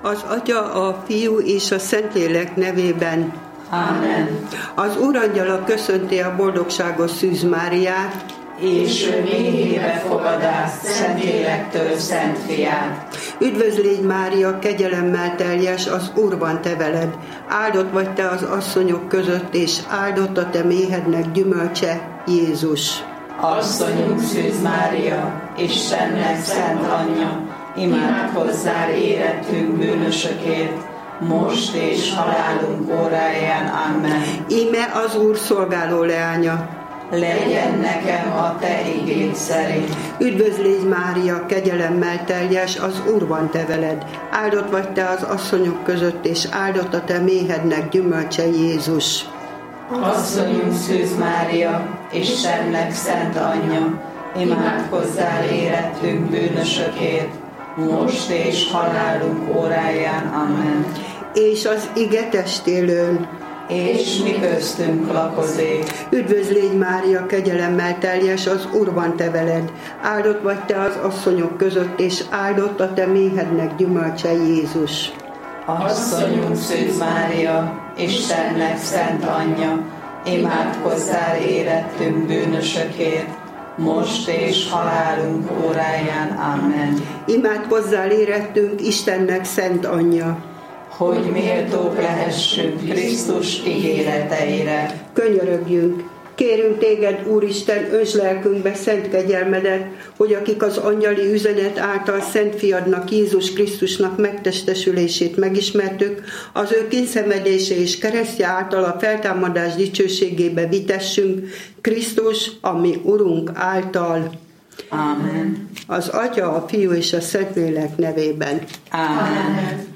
Az Atya, a Fiú és a Szentlélek nevében. Amen. Az Úrangyala köszönti a boldogságos Szűz Máriát, és ő méhébe fogadás Szentlélektől Szent Fiát. Üdvözlégy Mária, kegyelemmel teljes, az Úr van te veled. Áldott vagy te az asszonyok között, és áldott a te méhednek gyümölcse, Jézus. Asszonyunk Szűz Mária, Istennek szent anyja, imádkozzál érettünk bűnösökért, most és halálunk óráján. Amen. Íme az Úr szolgáló leánya. Legyen nekem a te igéd szerint. Üdvözlégy Mária, kegyelemmel teljes, az Úr van te veled. Áldott vagy te az asszonyok között, és áldott a te méhednek gyümölcse, Jézus. Asszonyunk Szűz Mária, Istennek szent anyja, imádkozzál érettünk bűnösökért, most és halálunk óráján. Amen. És az ige testélőn. És mi köztünk lakozik. Üdvözlégy Mária, kegyelemmel teljes, az Úr van te veled. Áldott vagy te az asszonyok között, és áldott a te méhednek gyümölcse, Jézus. Asszonyunk Szűz Mária, Istennek szent anyja, imádkozzál érettünk bűnösökért, most és halálunk óráján. Amen. Imádkozzál érettünk, Istennek szent anyja, hogy méltók lehessünk Krisztus ígéreteire. Könyörögjünk! Kérünk téged, Úristen, öntsd lelkünkbe szent kegyelmedet, hogy akik az angyali üzenet által Szent Fiadnak, Jézus Krisztusnak megtestesülését megismertük, az ő kínszenvedése és keresztje által a feltámadás dicsőségébe vitessünk, Krisztus, a mi Urunk által. Amen. Az Atya, a Fiú és a Szentlélek nevében. Amen.